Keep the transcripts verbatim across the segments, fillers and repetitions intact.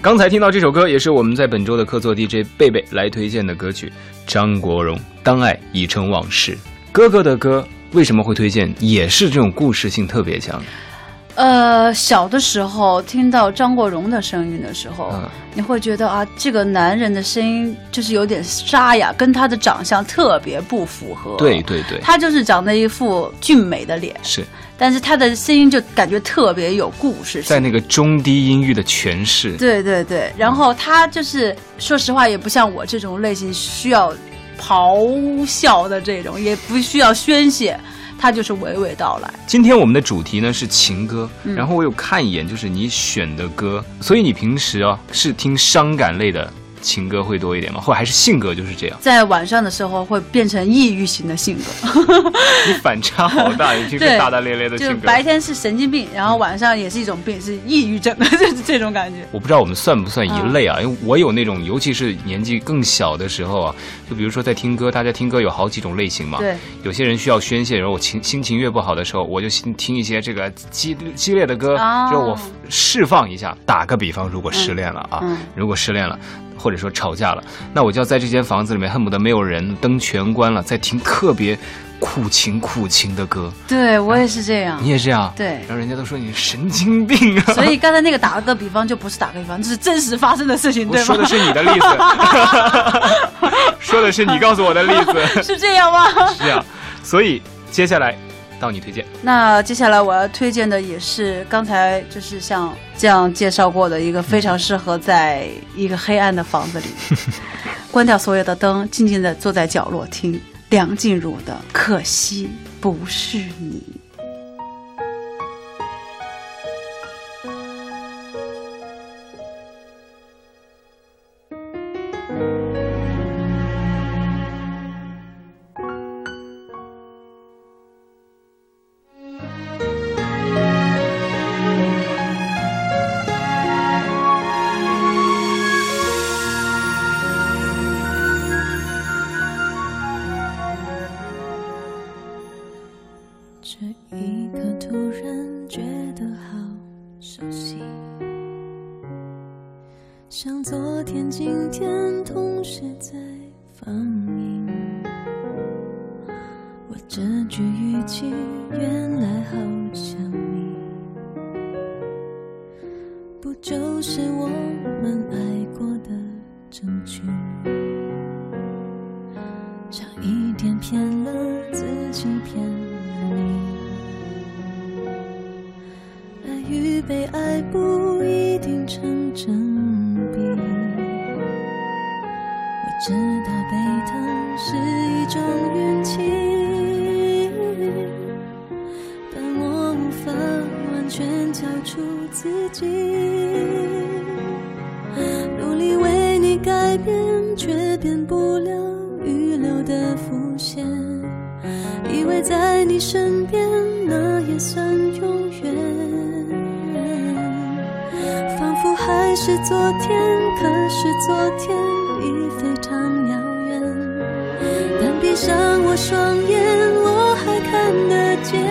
刚才听到这首歌也是我们在本周的客座 D J 贝贝来推荐的歌曲，张国荣《当爱已成往事》。哥哥的歌为什么会推荐？也是这种故事性特别强。 呃，小的时候听到张国荣的声音的时候，嗯、你会觉得啊，这个男人的声音就是有点沙哑，跟他的长相特别不符合。 对对对， 他就是长得一副俊美的脸， 是， 但是他的声音就感觉特别有故事性， 在那个中低音域的诠释。 对对对，然后他就是、嗯、说实话，也不像我这种类型需要咆哮的这种，也不需要宣泄。它就是娓娓道来。 今天我们的主题呢是情歌、嗯、然后我有看一眼就是你选的歌，所以你平时啊是听伤感类的情歌会多一点吗？或者还是性格就是这样？ 在晚上的时候会变成抑郁型的性格。 你反差好大，你平时大大咧咧的性格， 就白天是神经病，然后晚上也是一种病，是抑郁症，就是这种感觉。 我不知道我们算不算一类啊、嗯、因为我有那种尤其是年纪更小的时候啊，就比如说在听歌，大家听歌有好几种类型嘛。 对， 有些人需要宣泄，然后我情心情越不好的时候，我就听一些这个激激烈的歌、哦、就我释放一下。打个比方，如果失恋了啊、嗯嗯、如果失恋了或者说吵架了，那我就要在这间房子里面恨不得没有人，灯全关了，在听特别苦情苦情的歌。 对，我也是这样、啊、 你也是这样。 对， 然后人家都说你神经病啊。 所以刚才那个打个比方就不是打个比方，这是真实发生的事情，对吗？ 我说的是你的例子。说的是你告诉我的例子。 是这样吗？ 是这样。所以接下来到你推荐。 那接下来我要推荐的也是刚才就是像这样介绍过的一个非常适合在一个黑暗的房子里关掉所有的灯，静静地坐在角落听梁静茹的《可惜不是你》。 像昨天今天同时在放映，我这句语气原来好像你，不就是我们爱过的证据，差一点骗了自己骗了你，爱与被爱不一定成正知道被疼是一种运气，但我无法完全交出自己，努力为你改变，却变不了预留的伏线，以为在你身边那也算永远，仿佛还是昨天，可是昨天已非常遥远，但闭上我双眼，我还看得见。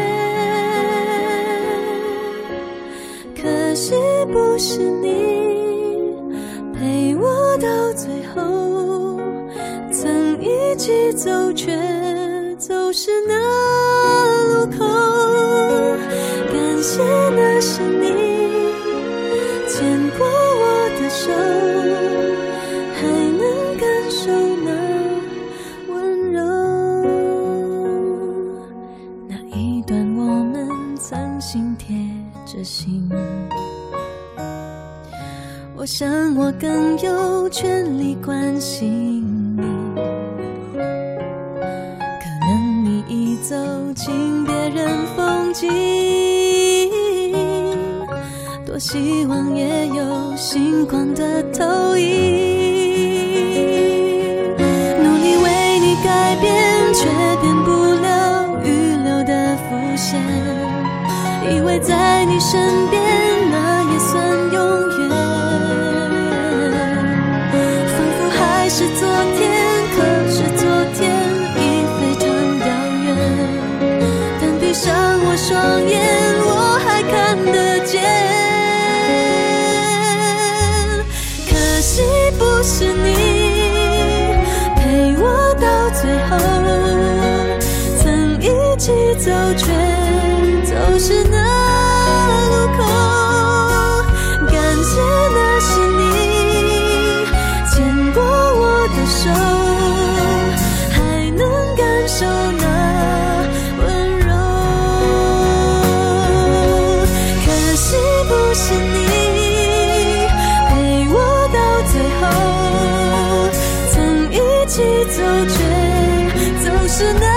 可惜不是你陪我到最后，曾一起走却走失那路口，感谢那是你牵过我的手，我想我更有权利关心你，可能你已走进别人风景，多希望也有星光的投影，努力为你改变，却变不了预留的伏线，以为在你身边那也算永远，还是昨天，可是昨天已非常遥远，但闭上我双眼，我还看得见。 是你陪我到最后，曾一起走却走失那路口。感谢那是你牵过我的手，还能感受那温柔。可惜不是你陪我到最后，曾一起走却走失那